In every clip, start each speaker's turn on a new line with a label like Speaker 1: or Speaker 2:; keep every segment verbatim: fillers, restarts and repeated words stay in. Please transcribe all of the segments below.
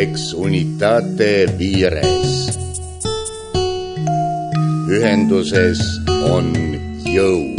Speaker 1: Ex unitate vires. Ühenduses on jõud.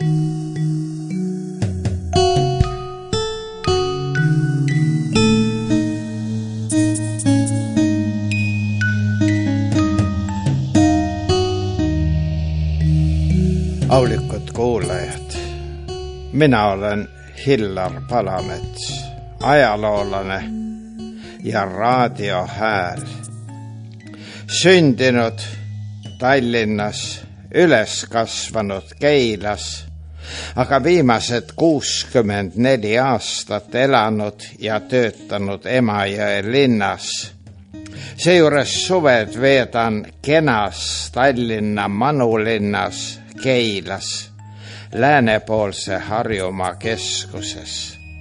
Speaker 2: Aulikud kuulajad, mina olen Hillar Palamets, ajaloolane ja raadiohääl. Sündinud Tallinnas, üles kasvanud Keilas, aga viimased kuuskümmend neli aastat elanud ja töötanud Emajõe linnas. Seejuures suved veedan kenas Tallinna manulinnas Keilas, läänepoolse Harjumaa keskuses.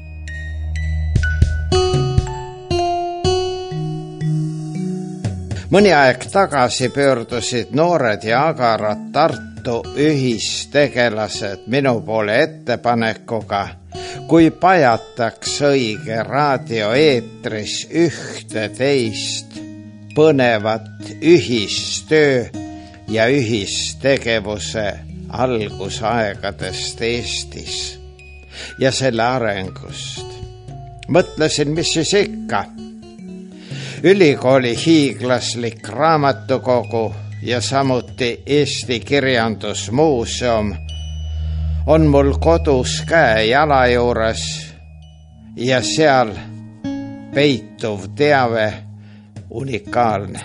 Speaker 2: Mõni aeg tagasi pöördusid noored ja agarad Tartu ühistegelased minu poole ettepanekuga, kui pajataks õige raadioeetris ühte teist põnevat ühistöö ja ühistegevuse algusaegadest Eestis ja selle arengust. Mõtlesin, mis siis ikka. Ülikooli hiiglaslik raamatukogu ja samuti Eesti Kirjandusmuuseum on mul kodus käe jala juures ja seal peituv teave unikaalne.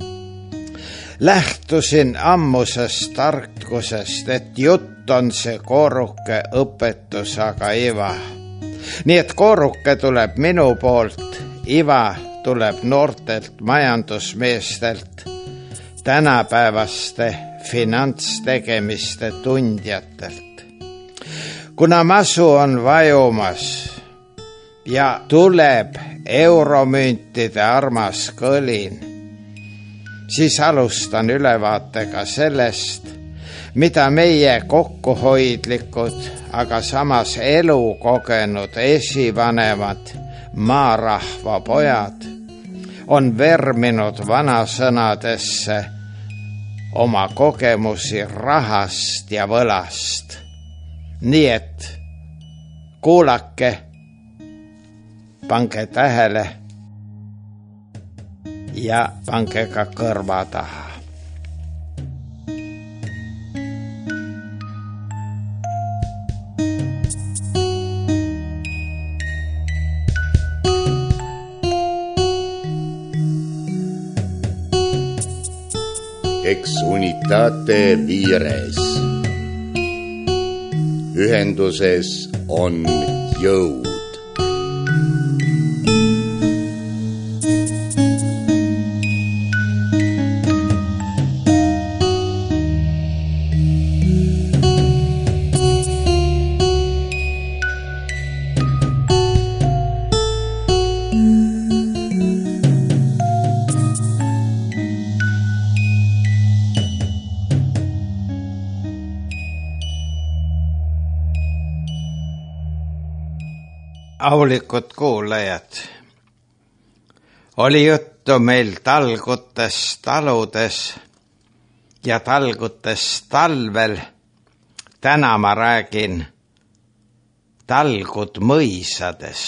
Speaker 2: Lähtusin ammusest tarkusest, et jutt on see kooruke õpetus, aga iva. Nii et kooruke tuleb minu poolt, iva tuleb noortelt majandusmeestelt, tänapäevaste finantstegemiste tundjatelt. Kuna masu on vajumas ja tuleb euromüntide armas kõlin, siis alustan ülevaatega sellest, mida meie kokkuhoidlikud, aga samas elu kogenud esivanemad maarahva pojad on verminud vanasõnadesse oma kogemusi rahast ja võlast. Nii et kuulake, pange tähele ja pange ka kõrva taha.
Speaker 1: Ex unitate vires. Ühenduses on jõud.
Speaker 2: Aulikud kuulajad, oli juttu meil talgutes taludes ja talgutes talvel. Täna ma räägin talgud mõisades.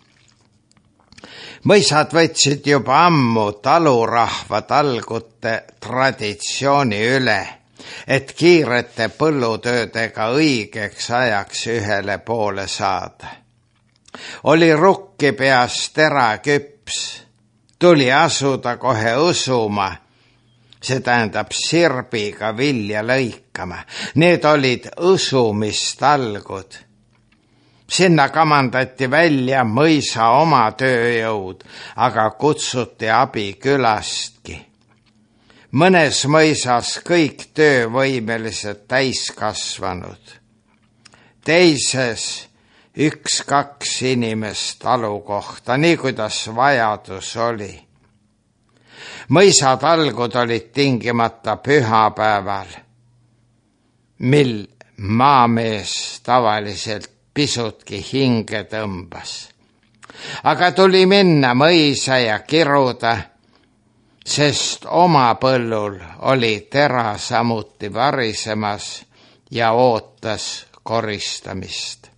Speaker 2: Mõisad võtsid juba ammu talurahva talgute traditsiooni üle, et kiirete põllutöödega õigeks ajaks ühele poole saada. Oli rukki peas tera küps, tuli asuda kohe usuma, see tähendab sirbiga vilja lõikama. Need olid usumistalgud. Sinna kamandati välja mõisa oma tööjõud, aga kutsuti abi külastki. Mõnes mõisas kõik töövõimelised täiskasvanud. Teises üks-kaks inimest talu kohta, nii kuidas vajadus oli. Mõisatalgud olid tingimata pühapäeval, mil maamees tavaliselt pisutki hinge tõmbas. aga tuli minna mõisa ja kiruda, sest oma põllul oli tera samuti varisemas ja ootas koristamist.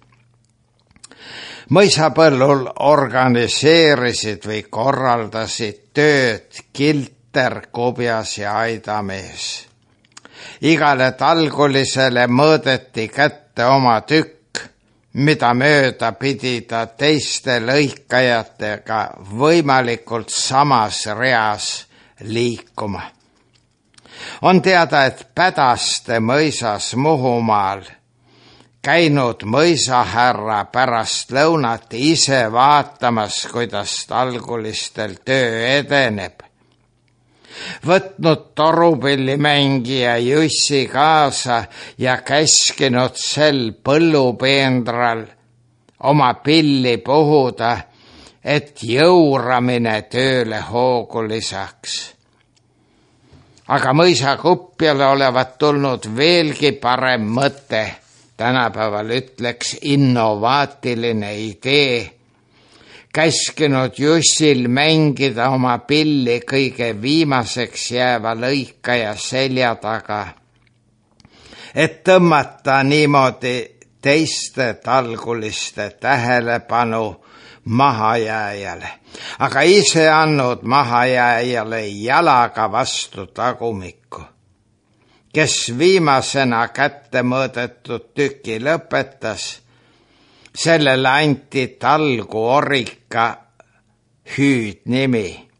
Speaker 2: mõisapõllul organiseerisid või korraldasid tööd kilter, kubjas ja aidamees. igale talgulisele mõõdeti kätte oma tükk, mida mööda pidi ta teiste lõikajatega võimalikult samas reas liikuma. on teada, et Pädaste mõisas Muhumaal käinud mõisahärra pärast lõunat ise vaatamas, kuidas talgulistel töö edeneb. võtnud torupillimängija Jussi kaasa ja käskinud sel põllupeendral oma pilli puhuda, et jõuramine tööle hoogu lisaks. aga mõisakupjale olevat tulnud veelgi parem mõte, tänapäeval ütleks innovaatiline idee, käskinud Jussil mängida oma pilli kõige viimaseks jääva lõikaja selja taga, et tõmmata niimoodi teiste talguliste tähelepanu mahajääjale, aga ise andnud mahajääjale jalaga vastu tagumikku. kes viimasena kätte mõõdetud tüki lõpetas, sellele anti talgu orika hüüdnimi.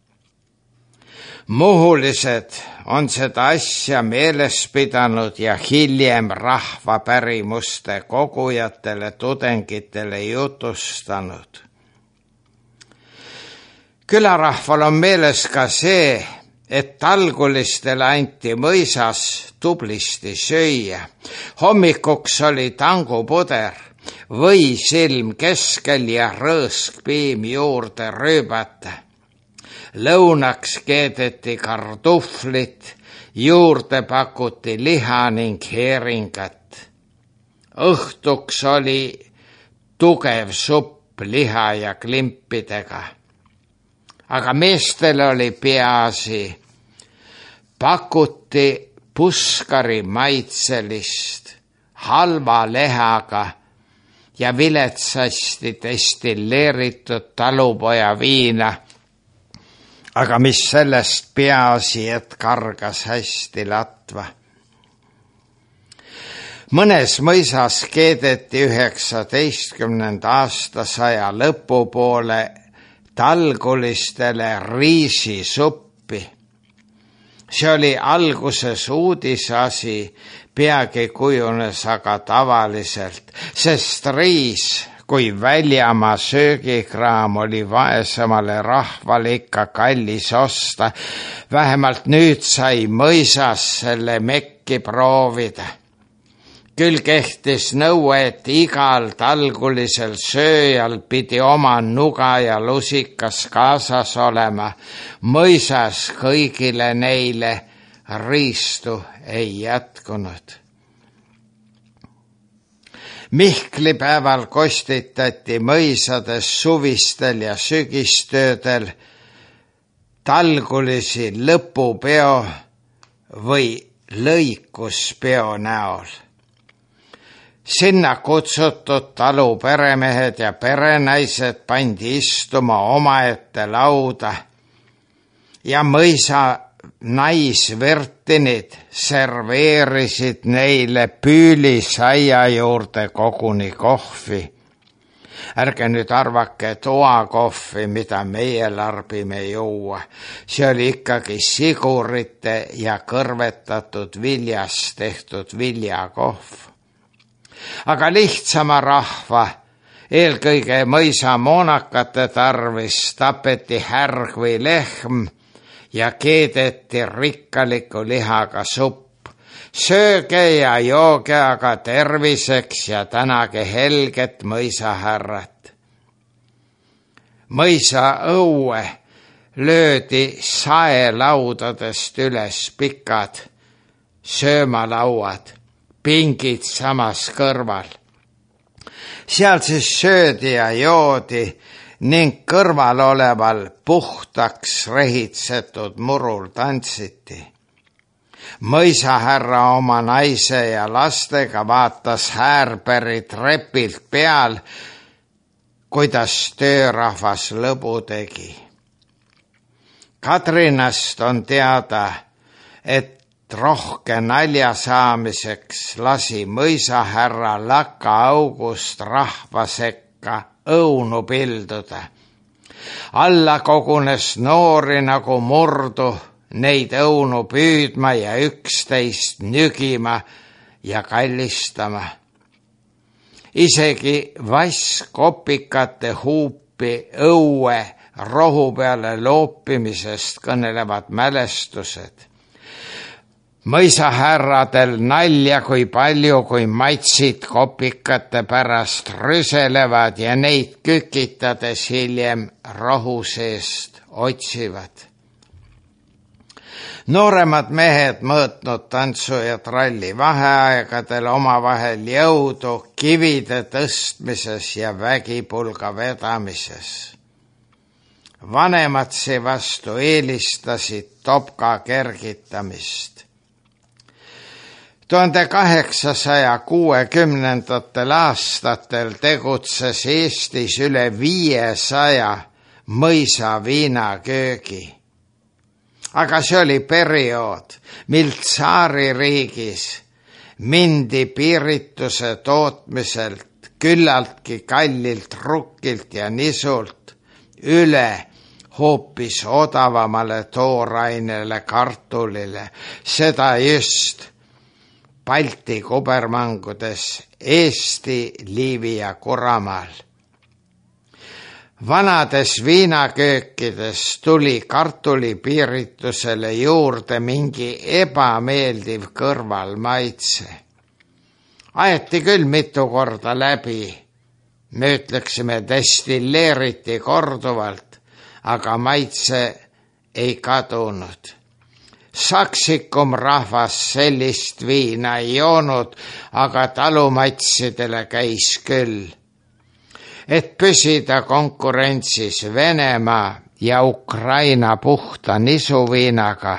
Speaker 2: Muhulised on seda asja meeles pidanud ja hiljem rahvapärimuste kogujatele tudengitele jutustanud. külarahval on meeles ka see, et talgulistele anti mõisas tublisti süüa. hommikuks oli tangupuder, võisilm keskel ja rõõskpiim juurde rööbata. lõunaks keedeti kartuflit, juurde pakuti liha ning heeringat. õhtuks oli tugev supp liha ja klimpidega. aga meestele oli peaasi, pakuti puskari maitselist halva lehaga ja viletsasti destilleeritud talupoja viina, aga mis sellest peaasi, et kargas hästi latva. mõnes mõisas keedeti üheksateistkümnenda aastasaja lõpupoole talgulistele riisisuppi. see oli alguses uudisasi, peagi kujunes aga tavaliselt, sest riis kui väljamaa söögikraam oli vaesemale rahvale ikka kallis osta. vähemalt nüüd sai mõisas selle mekki proovida. küll kehtis nõue, et igal talgulisel sööjal pidi oma nuga ja lusikas kaasas olema. mõisas kõigile neile riistu ei jätkunud. Mihklipäeval kostitati mõisades suvistel ja sügistöödel talgulisi lõpupeo või lõikuspeo näol. Sinna kutsutud talu peremehed ja perenaised pandi istuma omaette lauda ja mõisa naisvertinid serveerisid neile püülisaia juurde koguni kohvi. ärge nüüd arvake toakohvi, mida meie larbime juua. see oli ikkagi sigurite ja kõrvetatud viljast tehtud viljakohv. aga lihtsama rahva, eelkõige mõisamoonakate tarvis tapeti härg või lehm ja keedeti rikkaliku lihaga supp. sööge ja jooge aga terviseks ja tänage helget mõisahärrat. mõisaõue löödi saelaudadest üles pikad söömalauad, pingid samas kõrval. seal siis söödi ja joodi ning kõrval oleval puhtaks rehitsetud murul tantsiti. Mõisahärra oma naise ja lastega vaatas Häärbergi trepilt peal, kuidas töörahvas lõbu tegi. Kadrinast on teada, et rohke nalja saamiseks lasi mõisahärra laka august rahva sekka õunu pilduda. Alla kogunes noori nagu murdu, neid õunu püüdma ja üksteist nügima ja kallistama. Isegi vasskopikate huupi õue rohu peale loopimisest kõnelevad mälestused. Mõisahärradel nalja kui palju, kui matsid kopikate pärast rüselevad ja neid kükitades hiljem rohu seest otsivad. Nooremad mehed mõõtnud tantsu ja tralli vaheaegadel omavahel jõudu kivide tõstmises ja vägipulga vedamises. Vanemad seevastu eelistasid topka kergitamist. tuhande kaheksasaja kuuekümnendatel aastatel tegutses Eestis üle viiesaja mõisa viinaköögi. Aga see oli periood, mil tsaaririigis mindi piirituse tootmiselt küllaltki kallilt rukkilt ja nisult üle hoopis odavamale toorainele kartulile, seda just Balti kubermangudes Eesti, Liivi ja Kuramaal. Vanades viinaköökides tuli kartulipiiritusele juurde mingi ebameeldiv kõrvalmaitse. Aeti küll mitu korda läbi, me ütleksime destilleeriti korduvalt, aga maitse ei kadunud. Saksikum rahvas sellist viina ei joonud, aga talumatsidele käis küll. Et püsida konkurentsis Venemaa ja Ukraina puhta nisuviinaga,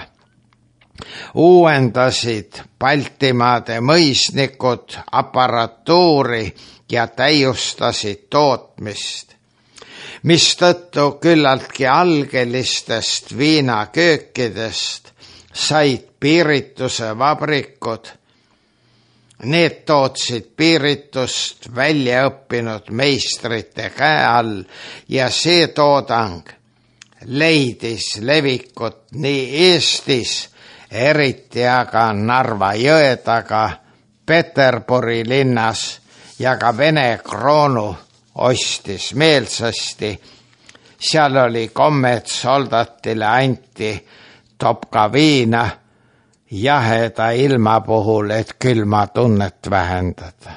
Speaker 2: uuendasid Baltimaade mõisnikud aparatuuri ja täiustasid tootmist, mistõttu küllaltki algelistest viinaköökidest said piirituse vabrikud. Need tootsid piiritust väljaõppinud meistrite käe all ja see toodang leidis levikut nii Eestis, eriti aga Narva jõe taga, Peterburi linnas ja ka Vene kroonu ostis meelsasti. Seal oli kommet soldatile anti topka viina jaheda ilma puhul, et külma tunnet vähendada.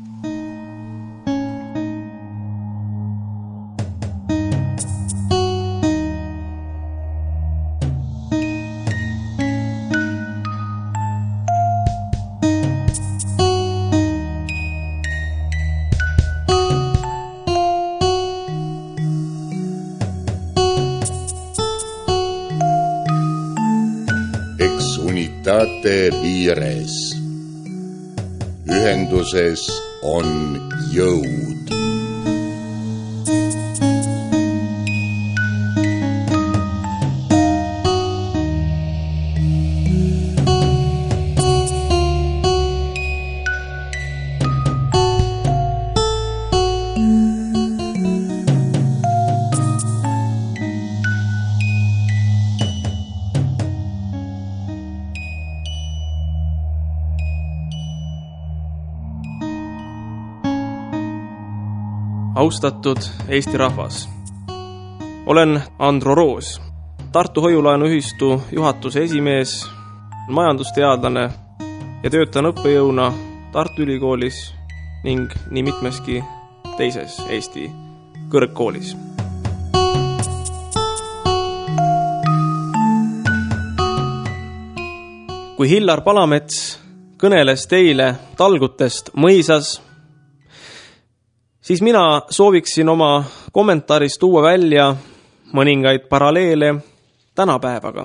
Speaker 1: Unitate vires. Ühenduses on jõud.
Speaker 3: Austatud Eesti rahvas, olen Andro Roos, Tartu Hoiulaenuühistu juhatuse esimees, majandusteadlane ja töötan õppejõuna Tartu Ülikoolis ning nii mitmeski teises Eesti kõrgkoolis. Kui Hillar Palamets kõneles teile talgutest mõisas, siis mina sooviksin oma kommentaaris tuua välja mõningaid paralleele tänapäevaga.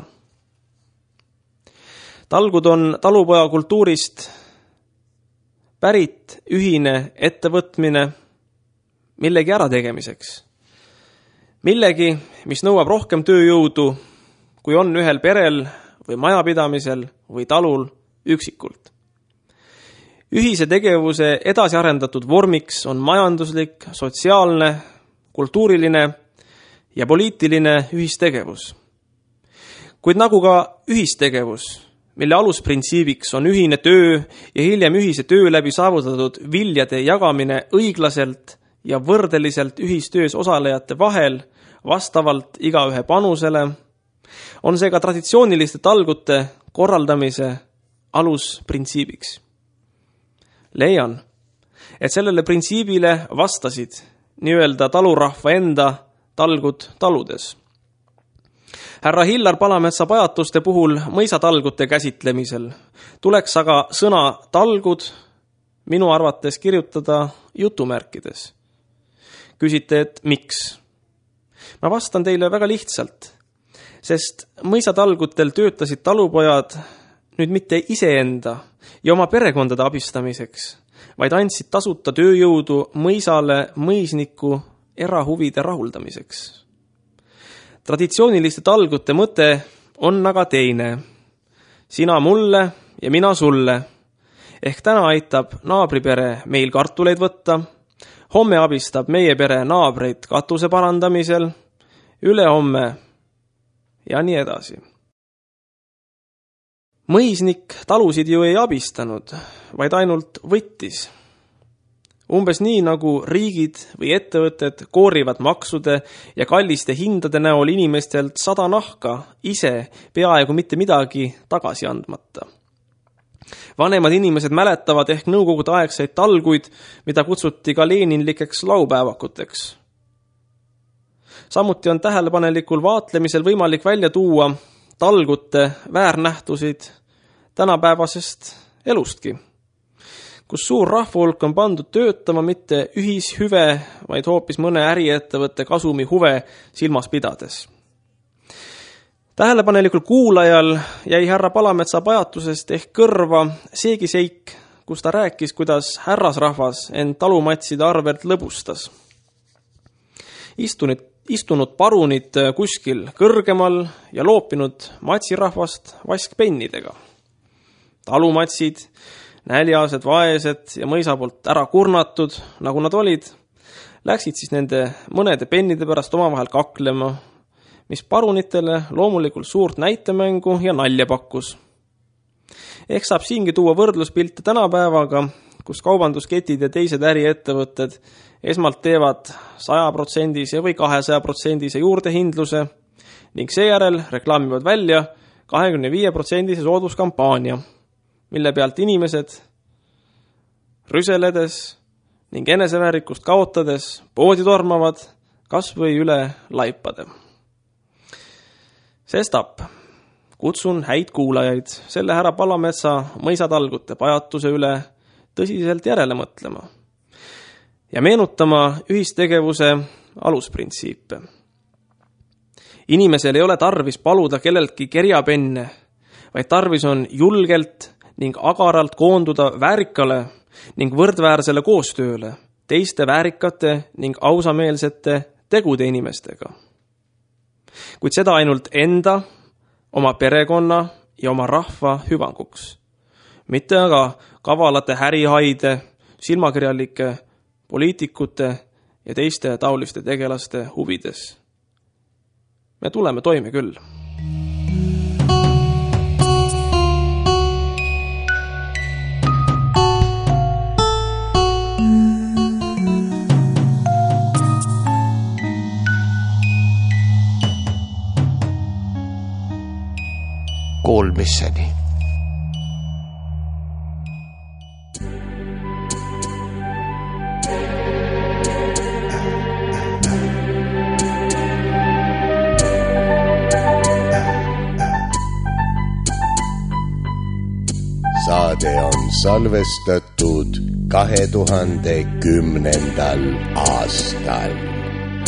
Speaker 3: Talgud on talupoja kultuurist pärit ühine ettevõtmine millegi ärategemiseks. Millegi, mis nõuab rohkem tööjõudu, kui on ühel perel või majapidamisel või talul üksikult. Ühise tegevuse edasi arendatud vormiks on majanduslik, sotsiaalne, kultuuriline ja poliitiline ühistegevus. Kuid nagu ka ühistegevus, mille alusprintsiibiks on ühine töö ja hiljem ühise töö läbi saavutatud viljade jagamine õiglaselt ja võrdeliselt ühistöös osalejate vahel vastavalt igaühe panusele, on see ka traditsiooniliste talgute korraldamise alusprintsiibiks. Leian, et sellele printsiibile vastasid nii-öelda talurahva enda talgud taludes. Härra Hillar Palametsa pajatuste puhul mõisatalgute käsitlemisel tuleks aga sõna talgud minu arvates kirjutada jutumärkides. Küsite, et miks? Ma vastan teile väga lihtsalt, sest mõisatalgutel töötasid talupojad nüüd mitte iseenda ja oma perekondade abistamiseks, vaid andsid tasuta tööjõudu mõisale mõisniku erahuvide rahuldamiseks. Traditsiooniliste talgute mõte on aga teine. Sina mulle ja mina sulle. Ehk täna aitab naabripere meil kartuleid võtta, homme abistab meie pere naabreid katuse parandamisel, ülehomme ja nii edasi. Mõisnik talusid ju ei abistanud, vaid ainult võttis. Umbes nii nagu riigid või ettevõtted koorivad maksude ja kalliste hindade näol inimestelt sada nahka ise peaaegu mitte midagi tagasi andmata. Vanemad inimesed mäletavad ehk nõukogude aegseid talguid, mida kutsuti ka leeninlikeks laupäevakuteks. Samuti on tähelepanelikul vaatlemisel võimalik välja tuua talgute väärnähtusid tänapäevasest elustki, kus suur rahvahulk on pandud töötama mitte ühishüve, vaid hoopis mõne äriettevõtte kasumi huve silmas pidades. Tähelepanelikul kuulajal jäi härra Palametsa pajatusest ehk kõrva seegi seik, kus ta rääkis, kuidas härrasrahvas end talumatside arvelt lõbustas. Istunud, istunud parunid kuskil kõrgemal ja loopinud matsirahvast vaskpennidega. Talumatsid, näljased, vaesed ja mõisa poolt ära kurnatud, nagu nad olid, läksid siis nende mõnede pennide pärast omavahel kaklema, mis parunitele loomulikult suurt näitemängu ja nalja pakkus. Ehk saab siingi tuua võrdluspilte tänapäevaga, kus kaubandusketid ja teised äriettevõtted esmalt teevad saja protsendise või kahesaja protsendise juurdehindluse ning seejärel reklaamivad välja kahekümne viie protsendise sooduskampaania, mille pealt inimesed rüseledes ning eneseväärikust kaotades poodi tormavad kas või üle laipade. Sestap kutsun häid kuulajaid selle härra Palametsa mõisatalgute pajatuse üle tõsiselt järele mõtlema ja meenutama ühistegevuse alusprintsiipe. Inimesel ei ole tarvis paluda kelleltki kerjapenne, vaid tarvis on julgelt ning agaralt koonduda väärikale ning võrdväärsele koostööle teiste väärikate ning ausameelsete tegude inimestega. Kuid seda ainult enda, oma perekonna ja oma rahva hüvanguks. Mitte aga kavalate härihaide, silmakirjalike poliitikute ja teiste taoliste tegelaste huvides. Me tuleme toime küll.
Speaker 2: Kuulmisseni.
Speaker 1: Saade on salvestatud kahe tuhande kümnendal aastal.